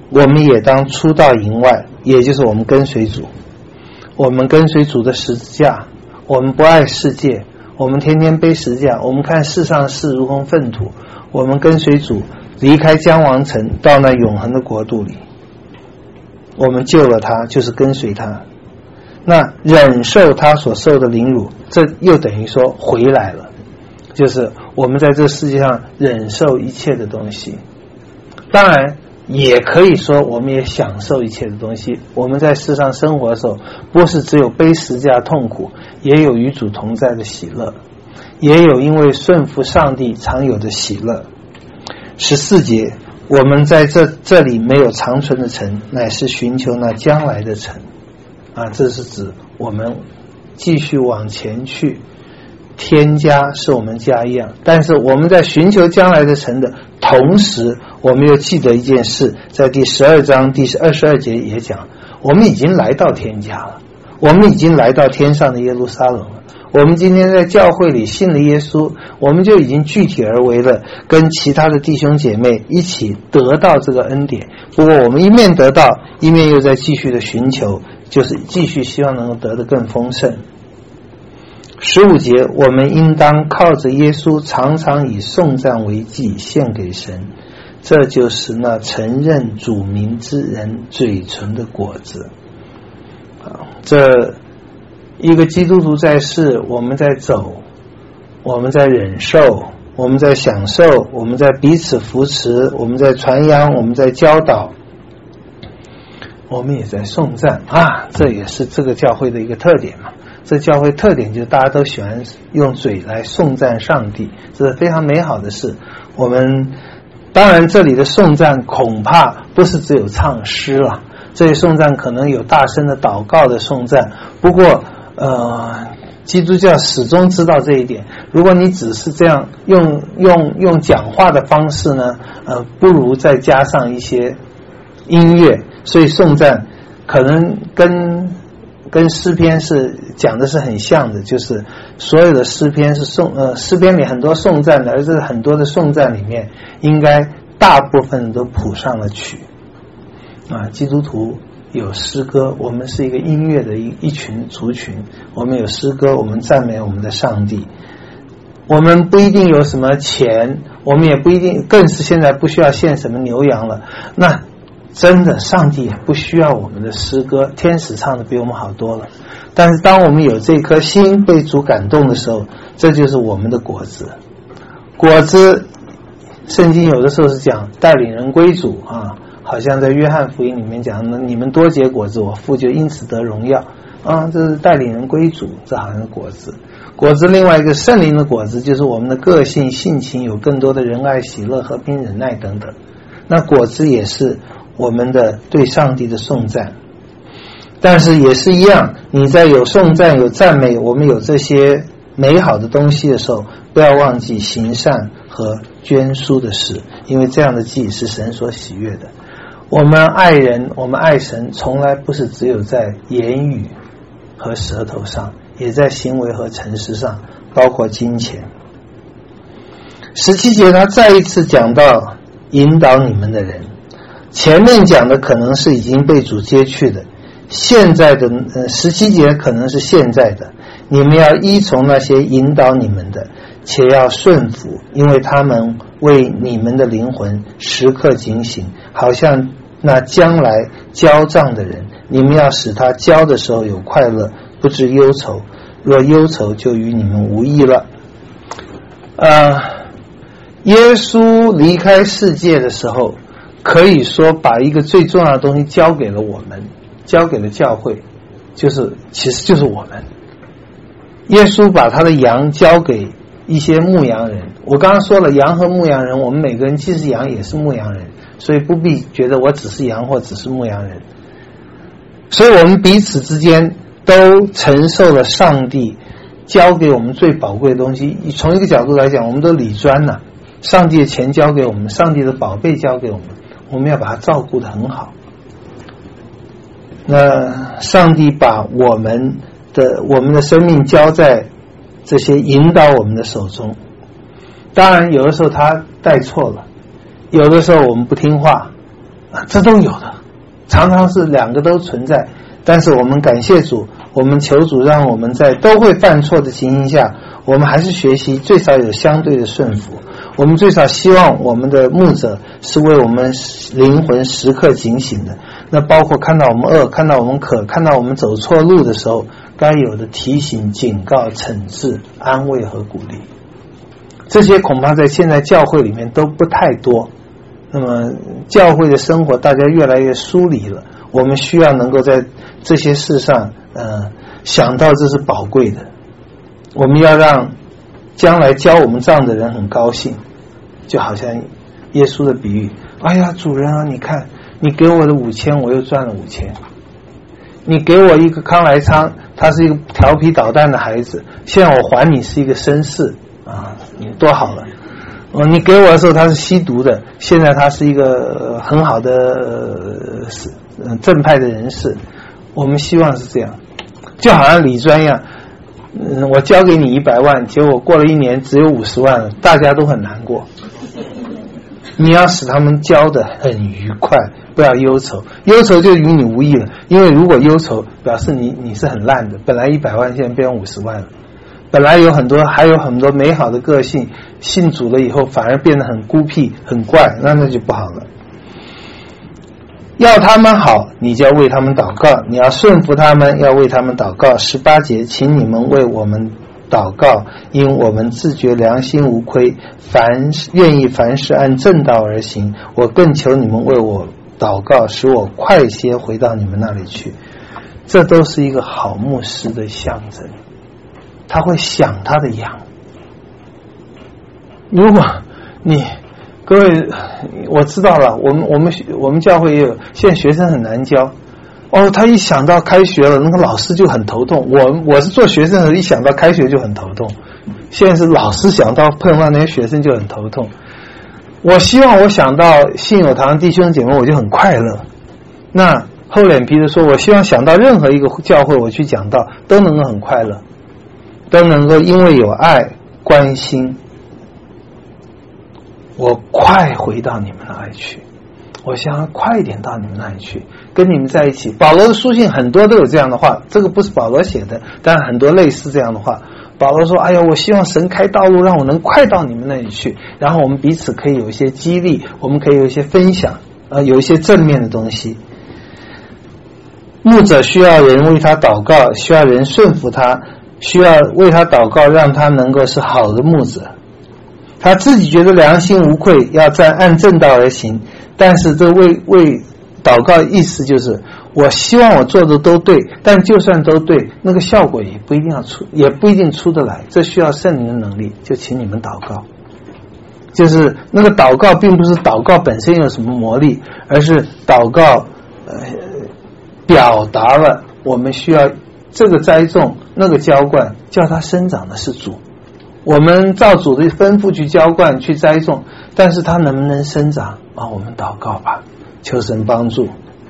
我们也当出到营外，也就是我们跟随主，我们跟随主的十字架，我们不爱世界，我们天天背十字架，我们看世上事如同粪土，我们跟随主离开将王城，到那永恒的国度里，我们救了他，就是跟随他，那忍受他所受的凌辱，这又等于说回来了，就是我们在这世界上忍受一切的东西，当然也可以说我们也享受一切的东西。我们在世上生活的时候，不是只有背十字架痛苦，也有与主同在的喜乐，也有因为顺服上帝常有的喜乐。十四节，我们在这这里没有长存的城，乃是寻求那将来的城啊，这是指我们继续往前去，天家是我们家一样，但是我们在寻求将来的城的同时，我们又记得一件事，在第十二章第二十二节也讲，我们已经来到天家了，我们已经来到天上的耶路撒冷了。我们今天在教会里信了耶稣，我们就已经具体而为了跟其他的弟兄姐妹一起得到这个恩典。不过我们一面得到，一面又在继续的寻求，就是继续希望能够得得更丰盛。十五节，我们应当靠着耶稣常常以颂赞为祭献给神，这就是那承认主名之人嘴唇的果子。这一个基督徒在世，我们在走，我们在忍受，我们在享受，我们在彼此扶持，我们在传扬，我们在教导，我们也在颂赞啊，这也是这个教会的一个特点嘛。这教会特点就是大家都喜欢用嘴来颂赞上帝，这是非常美好的事。我们当然这里的颂赞恐怕不是只有唱诗了，这些颂赞可能有大声的祷告的颂赞，不过呃，基督教始终知道这一点，如果你只是这样用用用讲话的方式呢，呃，不如再加上一些音乐，所以颂赞可能跟跟诗篇是讲的是很像的，就是所有的诗篇是颂呃诗篇里很多颂赞的，而这很多的颂赞里面，应该大部分都谱上了曲啊。基督徒有诗歌，我们是一个音乐的一一群族群，我们有诗歌，我们赞美我们的上帝。我们不一定有什么钱，我们也不一定，更是现在不需要献什么牛羊了。那真的上帝也不需要我们的诗歌，天使唱的比我们好多了。但是当我们有这颗心被主感动的时候，这就是我们的果子。果子圣经有的时候是讲带领人归主啊，好像在约翰福音里面讲，你们多结果子，我父就因此得荣耀啊，这是带领人归主，这好像是果子。果子另外一个圣灵的果子，就是我们的个性性情有更多的仁爱喜乐和平忍耐等等。那果子也是我们的对上帝的颂赞，但是也是一样，你在有颂赞有赞美，我们有这些美好的东西的时候，不要忘记行善和捐书的事，因为这样的祭是神所喜悦的。我们爱人，我们爱神，从来不是只有在言语和舌头上，也在行为和诚实上，包括金钱。十七节他再一次讲到引导你们的人，前面讲的可能是已经被主接去的，现在的呃十七节可能是现在的，你们要依从那些引导你们的，且要顺服，因为他们为你们的灵魂时刻警醒，好像那将来交账的人，你们要使他交的时候有快乐，不致忧愁，若忧愁就与你们无益了。呃，耶稣离开世界的时候，可以说把一个最重要的东西交给了我们，交给了教会，就是其实就是我们。耶稣把他的羊交给一些牧羊人，我刚刚说了，羊和牧羊人，我们每个人既是羊也是牧羊人，所以不必觉得我只是羊或只是牧羊人。所以我们彼此之间都承受了上帝交给我们最宝贵的东西。从一个角度来讲，我们都理专了，上帝的钱交给我们，上帝的宝贝交给我们，我们要把它照顾得很好。那上帝把我们的我们的生命交在这些引导我们的手中，当然有的时候他带错了，有的时候我们不听话， 这都有的，常常是两个都存在。但是我们感谢主，我们求主让我们在都会犯错的情形下，我们还是学习最少有相对的顺服。我们最少希望我们的牧者是为我们灵魂时刻警醒的，那包括看到我们饿，看到我们渴，看到我们走错路的时候，该有的提醒、警告、惩治、安慰和鼓励。这些恐怕在现在教会里面都不太多。那么教会的生活大家越来越疏离了，我们需要能够在这些事上呃想到这是宝贵的。我们要让将来教我们账的人很高兴，就好像耶稣的比喻，哎呀主人啊，你看你给我的五千，我又赚了五千。你给我一个康来昌，他是一个调皮捣蛋的孩子，现在我还你是一个绅士啊，你多好了。哦，你给我的时候他是吸毒的，现在他是一个很好的呃正派的人士。我们希望是这样，就好像理专一样，嗯，我交给你一百万，结果过了一年只有五十万了，大家都很难过。你要使他们交得很愉快，不要忧愁，忧愁就与你无益了。因为如果忧愁，表示你你是很烂的，本来一百万现在变成五十万了，本来有很多还有很多美好的个性，信主了以后反而变得很孤僻很怪，那那就不好了。要他们好，你就要为他们祷告，你要顺服他们，要为他们祷告。十八节，请你们为我们祷告，因我们自觉良心无亏，凡愿意凡事按正道而行。我更求你们为我祷告，使我快些回到你们那里去。这都是一个好牧师的象征，他会想他的羊。如果你各位，我知道了，我们我们我们教会也有，现在学生很难教。哦，他一想到开学了，那个老师就很头痛。我我是做学生的，一想到开学就很头痛。现在是老师想到碰到那些学生就很头痛。我希望我想到信友堂弟兄姐妹，我就很快乐。那厚脸皮的说，我希望想到任何一个教会我去讲道，都能够很快乐，都能够因为有爱关心，我快回到你们那里去。我想要快一点到你们那里去，跟你们在一起。保罗的书信很多都有这样的话，这个不是保罗写的，但很多类似这样的话。保罗说，哎呀，我希望神开道路让我能快到你们那里去，然后我们彼此可以有一些激励，我们可以有一些分享，呃，有一些正面的东西。牧者需要人为他祷告，需要人顺服他，需要为他祷告，让他能够是好的牧者。他自己觉得良心无愧，要在按正道而行。但是这为为祷告意思就是，我希望我做的都对，但就算都对，那个效果也不一定要出，也不一定出得来，这需要圣灵的能力。就请你们祷告，就是那个祷告并不是祷告本身有什么魔力，而是祷告呃表达了我们需要这个栽种那个浇灌，叫它生长的是主。我们照主的吩咐去浇灌去栽种，但是它能不能生长啊？我们祷告吧，求神帮助。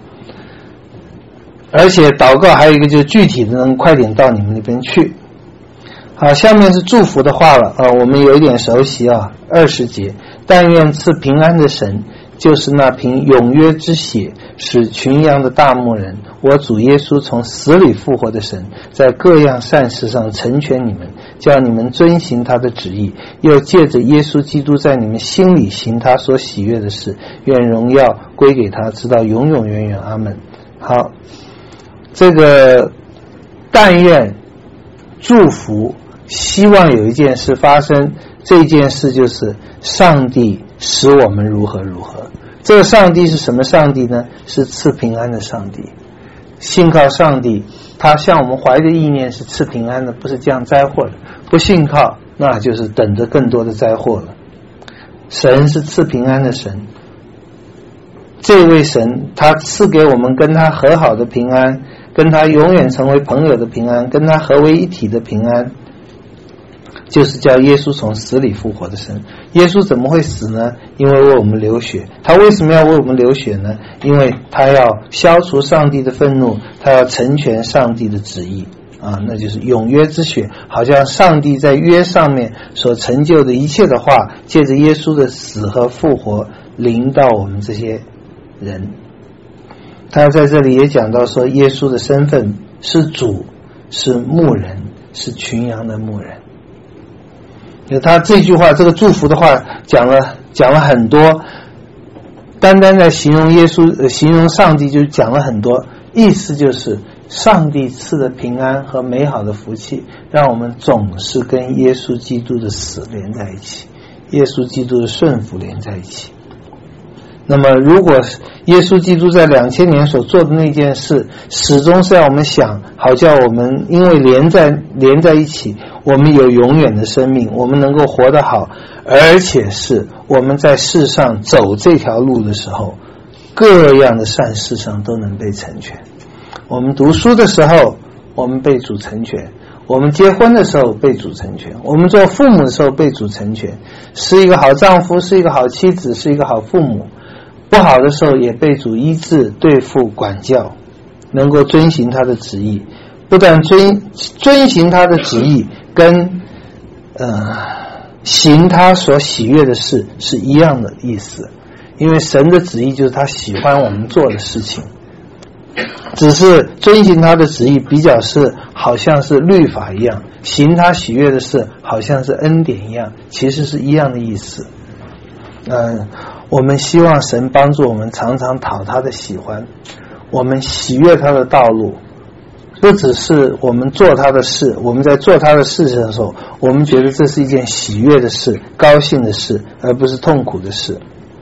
而且祷告还有一个就是具体的能快点到你们那边去。好，下面是祝福的话了啊，我们有一点熟悉啊。二十节，但愿赐平安的神，就是那凭永约之血使群羊的大牧人，我主耶稣从死里复活的神，在各样善事上成全你们，叫你们遵行他的旨意，又借着耶稣基督在你们心里行他所喜悦的事，愿荣耀归给他，直到永永远远。阿们。好，这个但愿祝福，希望有一件事发生，这件事就是上帝使我们如何如何。这个上帝是什么上帝呢？是赐平安的上帝。信靠上帝，他向我们怀的意念是赐平安的，不是降灾祸的。不信靠，那就是等着更多的灾祸了。神是赐平安的神，这位神他赐给我们跟他和好的平安，跟他永远成为朋友的平安，跟他合为一体的平安，就是叫耶稣从死里复活的神。耶稣怎么会死呢？因为为我们流血。他为什么要为我们流血呢？因为他要消除上帝的愤怒，他要成全上帝的旨意啊，那就是永约之血，好像上帝在约上面所成就的一切的话，借着耶稣的死和复活临到我们这些人。他在这里也讲到说，耶稣的身份是主，是牧人，是群羊的牧人。他这句话，这个祝福的话讲了讲了很多，单单在形容耶稣、呃、形容上帝就讲了很多，意思就是上帝赐的平安和美好的福气，让我们总是跟耶稣基督的死连在一起，耶稣基督的顺服连在一起。那么如果耶稣基督在两千年所做的那件事始终是让我们想，好叫我们因为连在连在一起，我们有永远的生命，我们能够活得好，而且是我们在世上走这条路的时候，各样的善事上都能被成全。我们读书的时候，我们被主成全；我们结婚的时候被主成全；我们做父母的时候被主成全，是一个好丈夫，是一个好妻子，是一个好父母。不好的时候也被主医治、对付、管教，能够遵行他的旨意。不但遵遵行他的旨意，跟呃行他所喜悦的事是一样的意思。因为神的旨意就是他喜欢我们做的事情，只是遵行他的旨意比较是好像是律法一样，行他喜悦的事好像是恩典一样，其实是一样的意思。呃我们希望神帮助我们常常讨他的喜欢，我们喜悦他的道路，不只是我们做他的事，我们在做他的事的时候，我们觉得这是一件喜悦的事、高兴的事，而不是痛苦的事。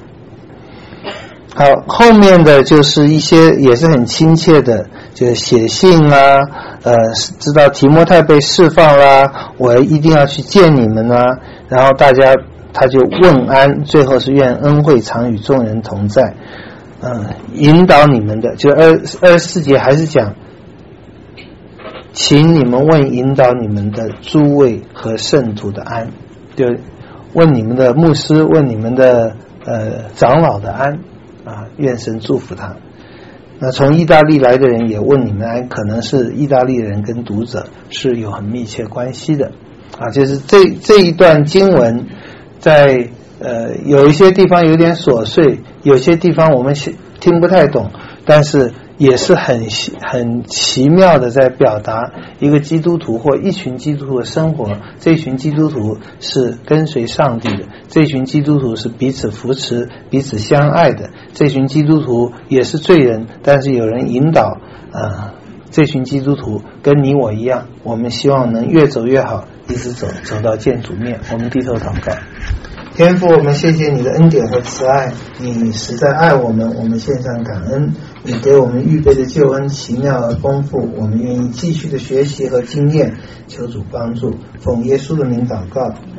好，后面的就是一些也是很亲切的，就是写信啦、啊，呃，知道提摩太被释放啦，我一定要去见你们啊，然后大家他就问安，最后是愿恩惠常与众人同在。嗯，引导你们的，就二二十四节还是讲，请你们问引导你们的诸位和圣徒的安，就问你们的牧师，问你们的呃长老的安啊，愿神祝福他。那从意大利来的人也问你们安，可能是意大利人跟读者是有很密切关系的啊，就是这这一段经文。在呃有一些地方有点琐碎，有些地方我们听不太懂，但是也是很很奇妙的在表达一个基督徒或一群基督徒的生活。这群基督徒是跟随上帝的，这群基督徒是彼此扶持、彼此相爱的，这群基督徒也是罪人，但是有人引导。呃，这群基督徒跟你我一样，我们希望能越走越好，一直走走到见主面。我们低头祷告。天父，我们谢谢你的恩典和慈爱，你实在爱我们，我们献上感恩。你给我们预备的救恩奇妙而丰富，我们愿意继续的学习和经验，求主帮助。奉耶稣的名祷告。